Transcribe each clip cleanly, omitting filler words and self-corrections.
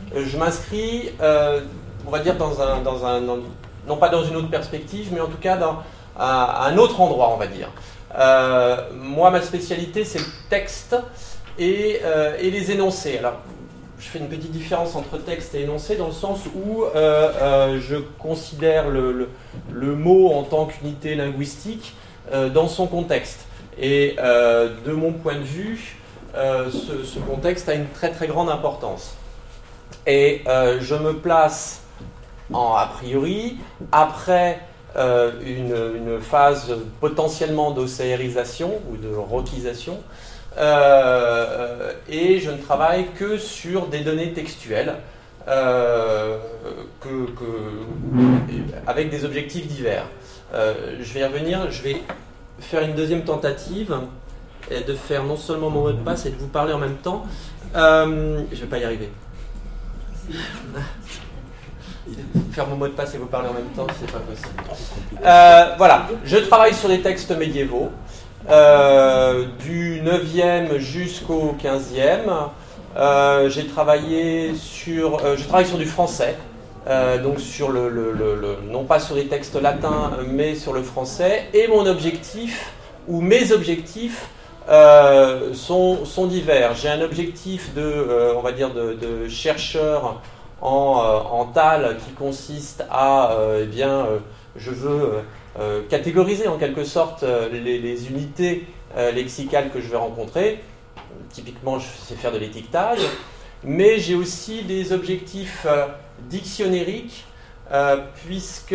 je m'inscris, on va dire, non pas dans une autre perspective, mais en tout cas à un autre endroit, on va dire. Moi, ma spécialité, c'est le texte et les énoncés. Alors, je fais une petite différence entre texte et énoncé dans le sens où je considère le mot en tant qu'unité linguistique dans son contexte. Et de mon point de vue, ce contexte a une très très grande importance. Et je me place a priori après une phase potentiellement d'océarisation ou de roquisation, et je ne travaille que sur des données textuelles avec des objectifs divers. Je vais y revenir, je vais faire une deuxième tentative et de faire non seulement mon mot de passe et de vous parler en même temps. Je ne vais pas y arriver. Faire mon mot de passe et vous parler en même temps, c'est pas possible. Voilà, je travaille sur des textes médiévaux, du 9e jusqu'au 15e. Je travaille sur du français, donc sur non pas sur les textes latins, mais sur le français. Et mon objectif, ou mes objectifs, sont divers. J'ai un objectif on va dire de chercheur en TAL qui consiste à, je veux catégoriser en quelque sorte les unités lexicales que je vais rencontrer. Typiquement, je sais faire de l'étiquetage, mais j'ai aussi des objectifs dictionnériques, puisque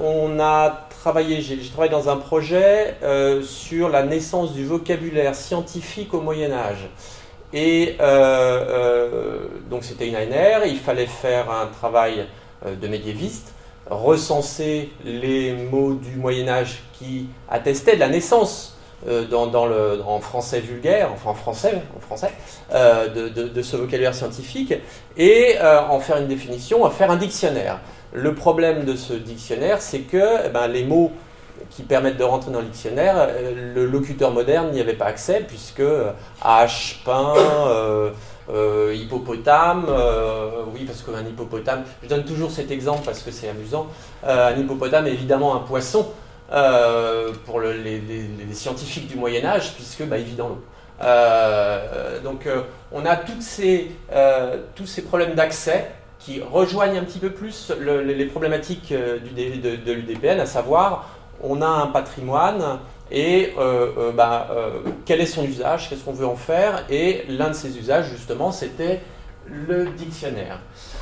j'ai travaillé dans un projet sur la naissance du vocabulaire scientifique au Moyen-Âge. Et donc c'était une ANR, il fallait faire un travail de médiéviste, recenser les mots du Moyen-Âge qui attestaient de la naissance en français vulgaire, enfin en français, de ce vocabulaire scientifique, et en faire une définition, en faire un dictionnaire. Le problème de ce dictionnaire, c'est que les mots qui permettent de rentrer dans le dictionnaire, le locuteur moderne n'y avait pas accès, puisque hache, pain, hippopotame, oui, parce qu'un hippopotame, je donne toujours cet exemple parce que c'est amusant, un hippopotame est évidemment un poisson pour les scientifiques du Moyen-Âge, puisque il vit dans l'eau. Donc on a tous ces problèmes d'accès qui rejoignent un petit peu plus les problématiques de l'UDPN, à savoir on a un patrimoine et quel est son usage, qu'est-ce qu'on veut en faire, et l'un de ces usages justement c'était le dictionnaire.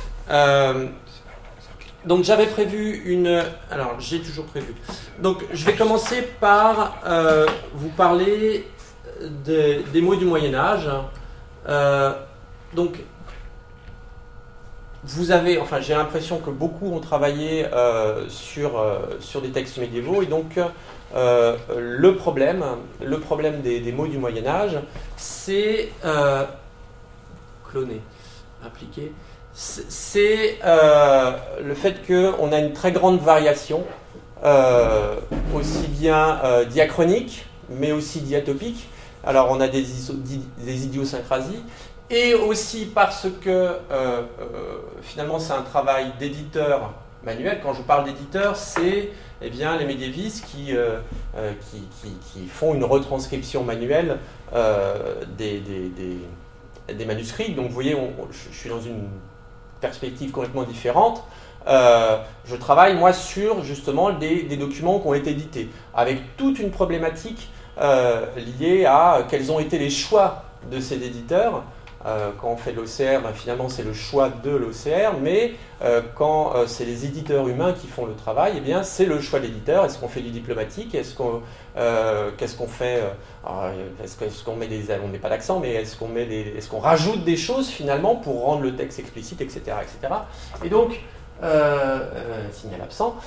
Donc j'avais prévu j'ai toujours prévu. Donc je vais commencer par vous parler des mots du Moyen-Âge. Donc j'ai l'impression que beaucoup ont travaillé sur des textes médiévaux, et donc le problème des mots du Moyen-Âge, c'est cloner, appliquer, c'est le fait qu'on a une très grande variation, aussi bien diachronique, mais aussi diatopique. Alors on a des idiosyncrasies, et aussi parce que finalement c'est un travail d'éditeur manuel. Quand je parle d'éditeur, c'est les médiévistes qui font une retranscription manuelle des manuscrits. Donc vous voyez, je suis dans une perspective complètement différente. Je travaille moi sur justement des documents qui ont été édités, avec toute une problématique liée à quels ont été les choix de ces éditeurs. Quand on fait de l'OCR, finalement c'est le choix de l'OCR, mais quand c'est les éditeurs humains qui font le travail, c'est le choix de l'éditeur. Est-ce qu'on fait du diplomatique? Qu'est-ce qu'on fait? Est-ce qu'on met on met pas d'accent, mais est-ce qu'on rajoute des choses finalement pour rendre le texte explicite, etc., etc. Et donc, signal absent.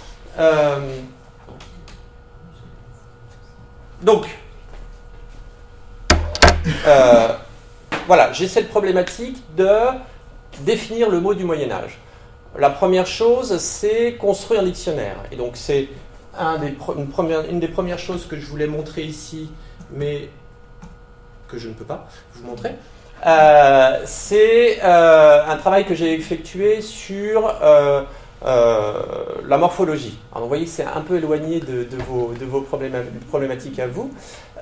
Voilà, j'ai cette problématique de définir le mot du Moyen-Âge. La première chose, c'est construire un dictionnaire. Et donc, c'est une des premières choses que je voulais montrer ici, mais que je ne peux pas vous montrer. C'est un travail que j'ai effectué sur la morphologie. Alors, vous voyez que c'est un peu éloigné de vos problématiques à vous.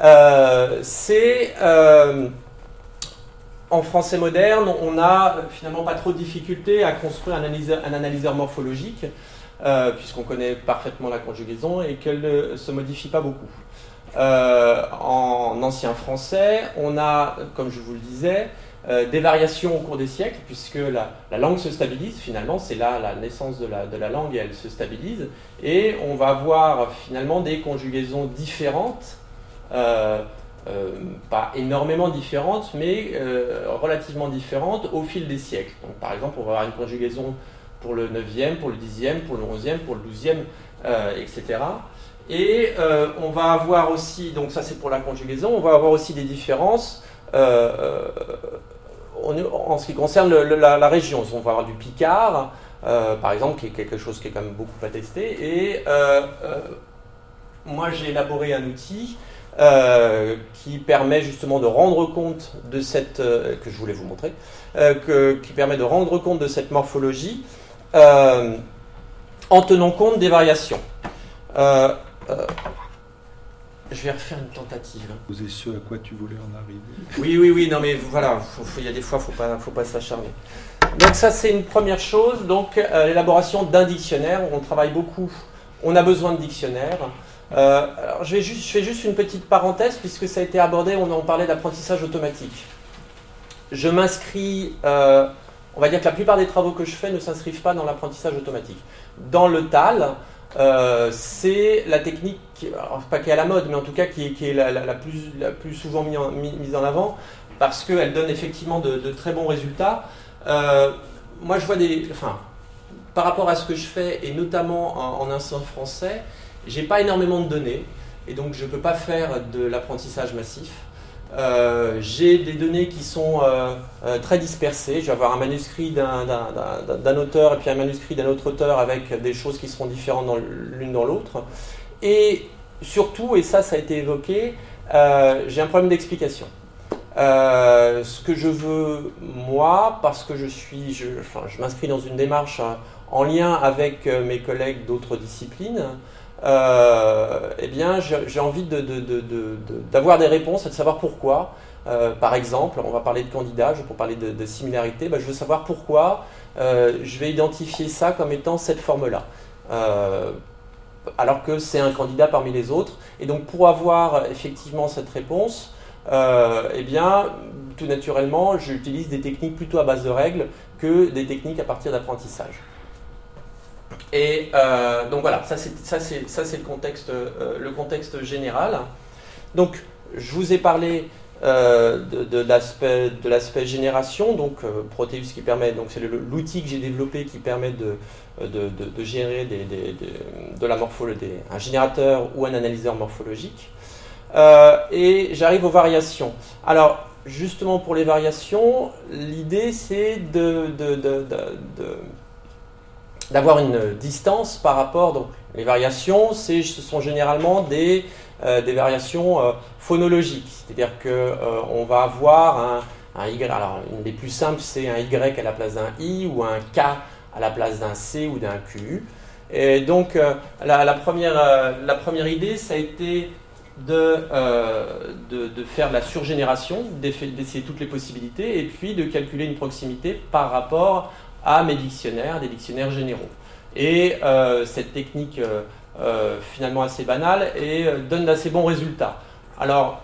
En français moderne, on n'a finalement pas trop de difficultés à construire un analyseur morphologique, puisqu'on connaît parfaitement la conjugaison et qu'elle ne se modifie pas beaucoup. En ancien français, on a, comme je vous le disais, des variations au cours des siècles, puisque la langue se stabilise, finalement, c'est là la naissance de la langue, et elle se stabilise, et on va avoir finalement des conjugaisons différentes, pas énormément différentes, mais relativement différentes au fil des siècles. Donc, par exemple, on va avoir une conjugaison pour le 9e, pour le 10e, pour le 11e, pour le 12e, etc. Et on va avoir aussi, donc ça c'est pour la conjugaison, on va avoir aussi des différences en ce qui concerne la région. On va avoir du picard, par exemple, qui est quelque chose qui est quand même beaucoup attesté. Et moi j'ai élaboré un outil qui permet justement de rendre compte de cette, que je voulais vous montrer, qui permet de rendre compte de cette morphologie en tenant compte des variations. Je vais refaire une tentative. Poser ce à quoi tu voulais en arriver. Oui, non mais voilà, il y a des fois, faut pas s'acharner. Donc ça c'est une première chose, donc l'élaboration d'un dictionnaire, on travaille beaucoup, on a besoin de dictionnaires. Alors je fais juste une petite parenthèse, puisque ça a été abordé, on en parlait d'apprentissage automatique. Je m'inscris, on va dire que la plupart des travaux que je fais ne s'inscrivent pas dans l'apprentissage automatique. Dans le TAL, c'est la technique, alors pas qui est à la mode, mais en tout cas qui est la plus souvent mise en avant, parce qu'elle donne effectivement de très bons résultats. Moi je vois par rapport à ce que je fais, et notamment en ancien français, j'ai pas énormément de données, et donc je peux pas faire de l'apprentissage massif. J'ai des données qui sont très dispersées. Je vais avoir un manuscrit d'un auteur et puis un manuscrit d'un autre auteur avec des choses qui seront différentes l'une dans l'autre. Et surtout, et ça a été évoqué, j'ai un problème d'explication. Ce que je veux, moi, parce que je m'inscris dans une démarche en lien avec mes collègues d'autres disciplines, eh bien, j'ai envie d'avoir des réponses et de savoir pourquoi. Par exemple, on va parler de candidats, pour parler de similarité, je veux savoir pourquoi je vais identifier ça comme étant cette forme-là, alors que c'est un candidat parmi les autres. Et donc, pour avoir effectivement cette réponse, eh bien, tout naturellement, j'utilise des techniques plutôt à base de règles que des techniques à partir d'apprentissage. Et donc voilà, ça c'est le contexte général. Donc je vous ai parlé de l'aspect génération, donc Proteus qui permet, donc c'est l'outil que j'ai développé qui permet de générer de la morphologie, un générateur ou un analyseur morphologique. Et j'arrive aux variations. Alors justement pour les variations, l'idée c'est d'avoir une distance par rapport. Donc, les variations, ce sont généralement des variations phonologiques, c'est-à-dire qu'on va avoir un Y. Alors, une des plus simples, c'est un Y à la place d'un I ou un K à la place d'un C ou d'un Q. Et donc, la première idée, ça a été de faire de la surgénération, d'essayer toutes les possibilités, et puis de calculer une proximité par rapport à mes dictionnaires, des dictionnaires généraux. Et cette technique finalement assez banale donne d'assez bons résultats. Alors,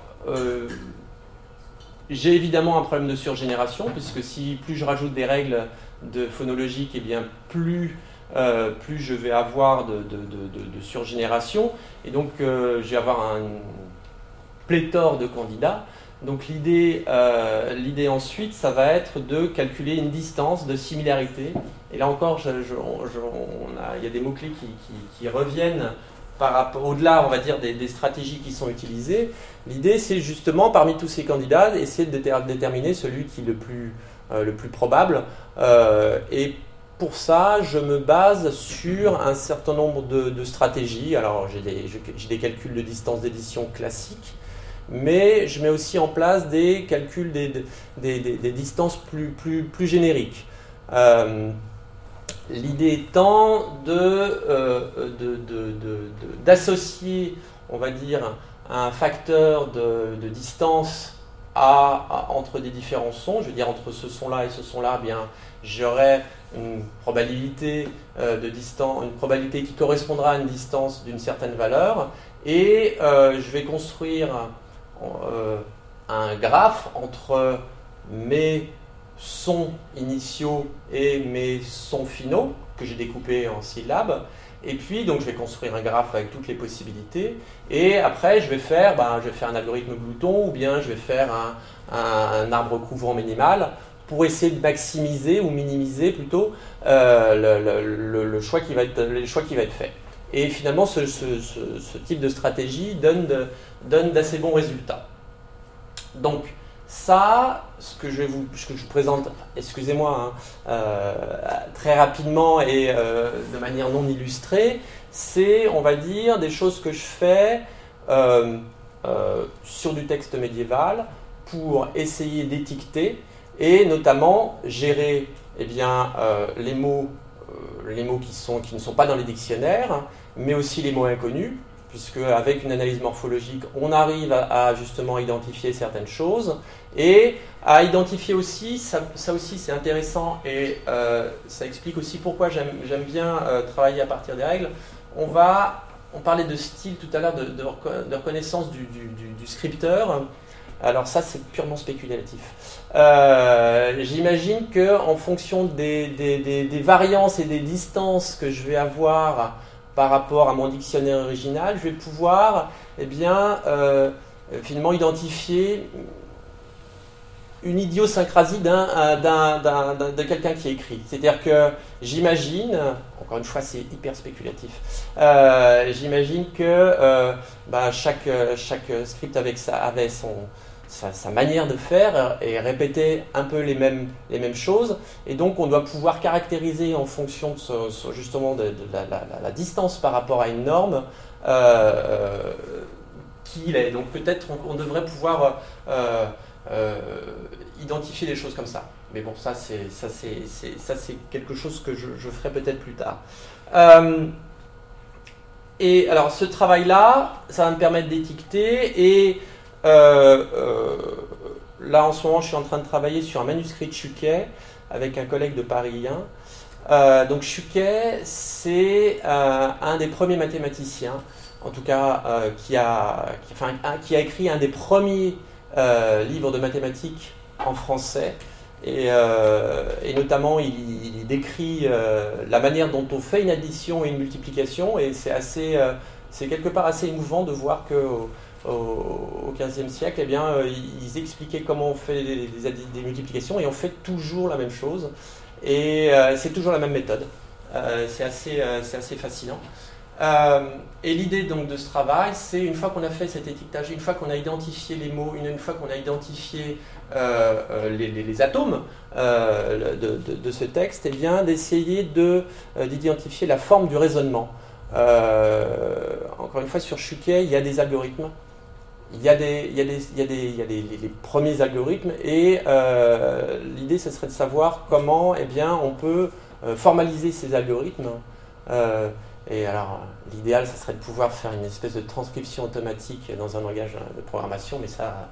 j'ai évidemment un problème de surgénération, puisque plus je rajoute des règles phonologiques, eh bien plus je vais avoir de surgénération, et donc je vais avoir une pléthore de candidats. Donc l'idée ensuite, ça va être de calculer une distance de similarité. Et là encore, il y a des mots-clés qui reviennent au-delà, on va dire, des stratégies qui sont utilisées. L'idée, c'est justement, parmi tous ces candidats, essayer de déterminer celui qui est le plus probable. Et pour ça, je me base sur un certain nombre de stratégies. Alors, j'ai des calculs de distance d'édition classiques. mais je mets aussi en place des calculs des distances plus génériques. L'idée étant d'associer, on va dire, un facteur de distance entre des différents sons. Je veux dire, entre ce son-là et ce son-là, bien, j'aurai une probabilité de distance, une probabilité qui correspondra à une distance d'une certaine valeur, et je vais construire un graphe entre mes sons initiaux et mes sons finaux que j'ai découpés en syllabes. Et puis, donc, je vais construire un graphe avec toutes les possibilités. Et après, je vais faire un algorithme glouton, ou bien je vais faire un arbre couvrant minimal pour essayer de maximiser ou minimiser plutôt le choix qui va être fait. Et finalement, ce type de stratégie donne d'assez bons résultats. Donc, ça, ce que je vous présente, excusez-moi, très rapidement et de manière non illustrée, c'est, on va dire, des choses que je fais sur du texte médiéval pour essayer d'étiqueter et notamment gérer les mots qui ne sont pas dans les dictionnaires, mais aussi les mots inconnus, puisque avec une analyse morphologique, on arrive à justement identifier certaines choses, et à identifier aussi, ça aussi c'est intéressant, et ça explique aussi pourquoi j'aime bien travailler à partir des règles. On parlait de style tout à l'heure, de reconnaissance du scripteur. Alors ça, c'est purement spéculatif. J'imagine qu'en fonction des variances et des distances que je vais avoir par rapport à mon dictionnaire original, je vais pouvoir finalement identifier une idiosyncrasie de quelqu'un qui écrit. C'est-à-dire que j'imagine, encore une fois c'est hyper spéculatif, j'imagine que chaque script avait sa manière de faire et répéter un peu les mêmes choses, et donc on doit pouvoir caractériser en fonction justement de la distance par rapport à une norme qui il est. Donc peut-être on devrait pouvoir identifier des choses comme ça. Mais bon, ça c'est quelque chose que je ferai peut-être plus tard. Et alors ce travail-là, ça va me permettre d'étiqueter, et là en ce moment je suis en train de travailler sur un manuscrit de Chuquet avec un collègue de Paris 1. Donc Chuquet, c'est un des premiers mathématiciens, en tout cas qui a écrit un des premiers livres de mathématiques en français, et notamment il décrit la manière dont on fait une addition et une multiplication, et c'est quelque part assez émouvant de voir que au XVe siècle, ils expliquaient comment on fait des multiplications, et on fait toujours la même chose, et c'est toujours la même méthode. C'est assez fascinant. Et l'idée donc de ce travail, c'est une fois qu'on a fait cet étiquetage, une fois qu'on a identifié les mots, une fois qu'on a identifié les atomes de ce texte, d'essayer d'identifier la forme du raisonnement. Encore une fois, sur Chuquet, il y a des algorithmes. Il y a les premiers algorithmes, et l'idée, ce serait de savoir comment on peut formaliser ces algorithmes. Et alors, l'idéal, ça serait de pouvoir faire une espèce de transcription automatique dans un langage de programmation, mais ça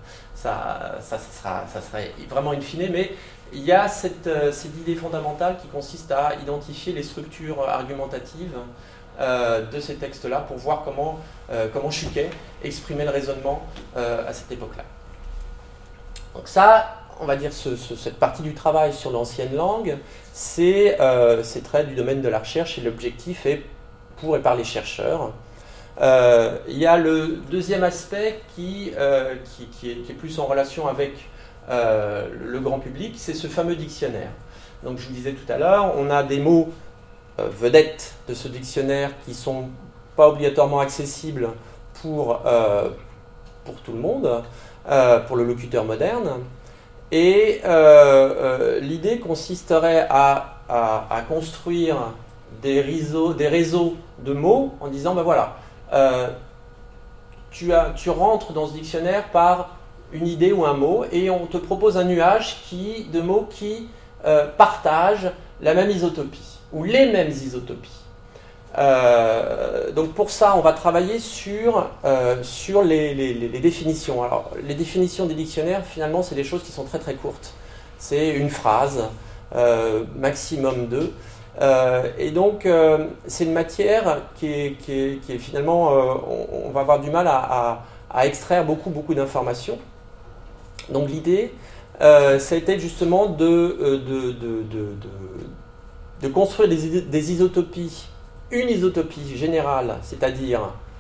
serait vraiment in fine. Mais il y a cette idée fondamentale qui consiste à identifier les structures argumentatives de ces textes-là pour voir comment Chuquet exprimait le raisonnement à cette époque-là. Donc ça, on va dire cette partie du travail sur l'ancienne langue, c'est très du domaine de la recherche, et l'objectif est pour et par les chercheurs. Il y a le deuxième aspect qui est plus en relation avec le grand public, c'est ce fameux dictionnaire. Donc je vous disais tout à l'heure, on a des mots vedettes de ce dictionnaire qui ne sont pas obligatoirement accessibles pour tout le monde, pour le locuteur moderne. Et l'idée consisterait à construire des réseaux de mots en disant, tu rentres dans ce dictionnaire par une idée ou un mot, et on te propose un nuage de mots qui partagent la même isotopie, ou les mêmes isotopies. Donc pour ça, on va travailler sur les définitions. Alors, les définitions des dictionnaires, finalement, c'est des choses qui sont très très courtes. C'est une phrase, maximum 2. Et donc, c'est une matière qui est finalement, on va avoir du mal à extraire beaucoup d'informations. Donc l'idée, ça a été justement de construire des isotopies, une isotopie générale, c'est-à-dire,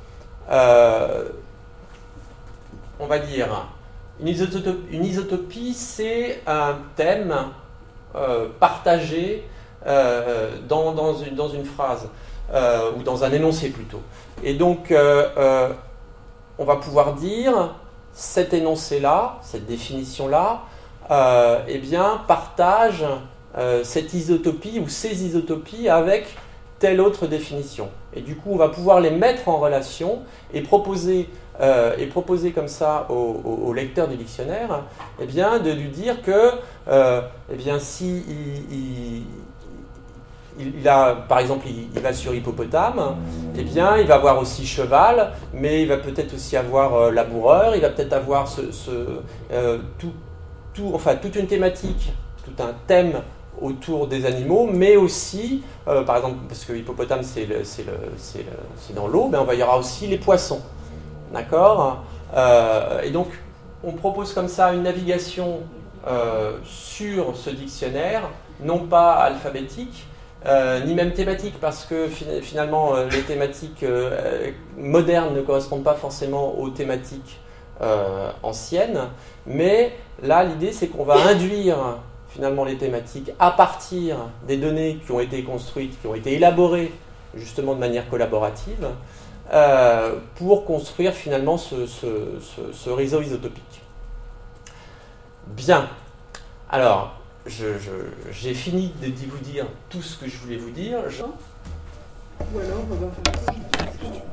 on va dire, une isotopie, c'est un thème partagé dans une phrase, ou dans un énoncé plutôt. Et donc, on va pouvoir dire, cet énoncé-là, cette définition-là, eh bien, partage cette isotopie ou ces isotopies avec telle autre définition. Et du coup, on va pouvoir les mettre en relation et proposer comme ça au lecteur du dictionnaire, eh bien, de lui dire que, eh bien, si il a, par exemple, il va sur hippopotame, eh bien, il va avoir aussi cheval, mais il va peut-être aussi avoir laboureur, il va peut-être avoir toute une thématique, tout un thème autour des animaux, mais aussi, par exemple, parce que hippopotame c'est dans l'eau, ben, il y aura aussi les poissons, d'accord, et donc on propose comme ça une navigation sur ce dictionnaire, non pas alphabétique, ni même thématique, parce que finalement les thématiques modernes ne correspondent pas forcément aux thématiques anciennes, mais là l'idée c'est qu'on va induire finalement les thématiques à partir des données qui ont été construites, qui ont été élaborées justement de manière collaborative, pour construire finalement ce réseau isotopique. Bien, alors j'ai fini de vous dire tout ce que je voulais vous dire. Ou alors on va faire